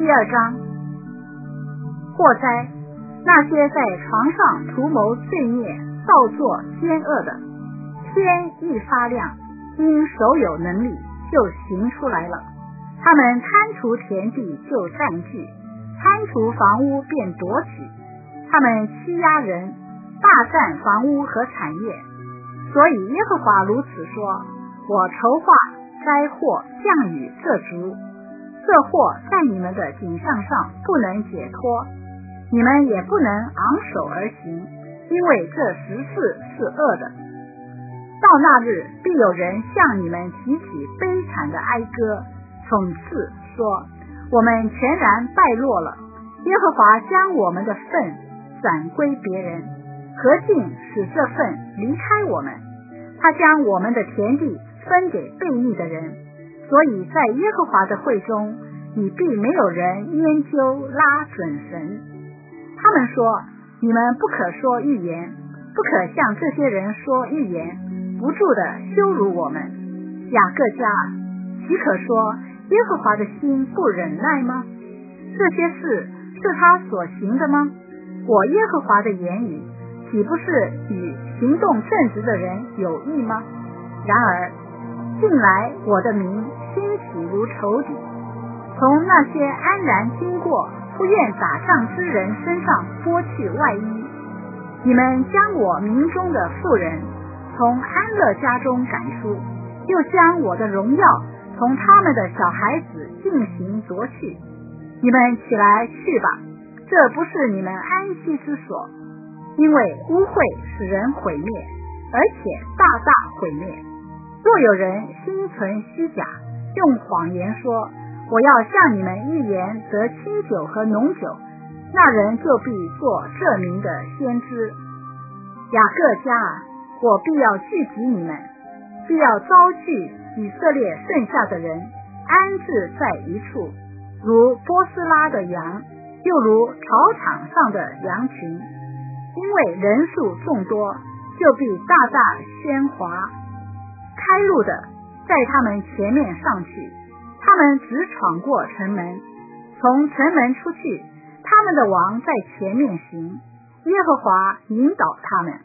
第2章，祸灾。那些在床上图谋罪孽、造作奸恶的，天一发亮，因手有能力就行出来了。他们贪图田地就占据，贪图房屋便夺取，他们欺压人，霸占房屋和产业。所以耶和华如此说：我筹划灾祸降与这族，这祸在你们的颈项上不能解脱，你们也不能昂首而行，因为这14是恶的。到那日，必有人向你们提起悲惨的哀歌，讽刺说：我们全然败落了，耶和华将我们的份转归别人，何竟使这份离开我们？他将我们的田地分给悖逆的人，所以在耶和华的会中，你必没有人研究拉准绳。他们说：你们不可说预言，不可向这些人说预言，不住地羞辱我们。雅各家，岂可说耶和华的心不忍耐吗？这些事是他所行的吗？我耶和华的言语岂不是与行动正直的人有益吗？然而近来我的名兴起如仇敌，从那些安然经过不愿打仗之人身上剥去外衣。你们将我民中的妇人从安乐家中赶出，又将我的荣耀从他们的小孩子进行夺去。你们起来去吧，这不是你们安息之所，因为污秽使人毁灭，而且大大毁灭。若有人心存虚假，用谎言说我要向你们预言得清酒和浓酒，那人就必做这名的先知。雅各家，我必要聚集你们，必要招聚以色列剩下的人，安置在一处，如波斯拉的羊，又如草场上的羊群。因为人数众多，就必大大喧哗。开路的在他们前面上去，他们只闯过城门，从城门出去，他们的王在前面行，耶和华引导他们。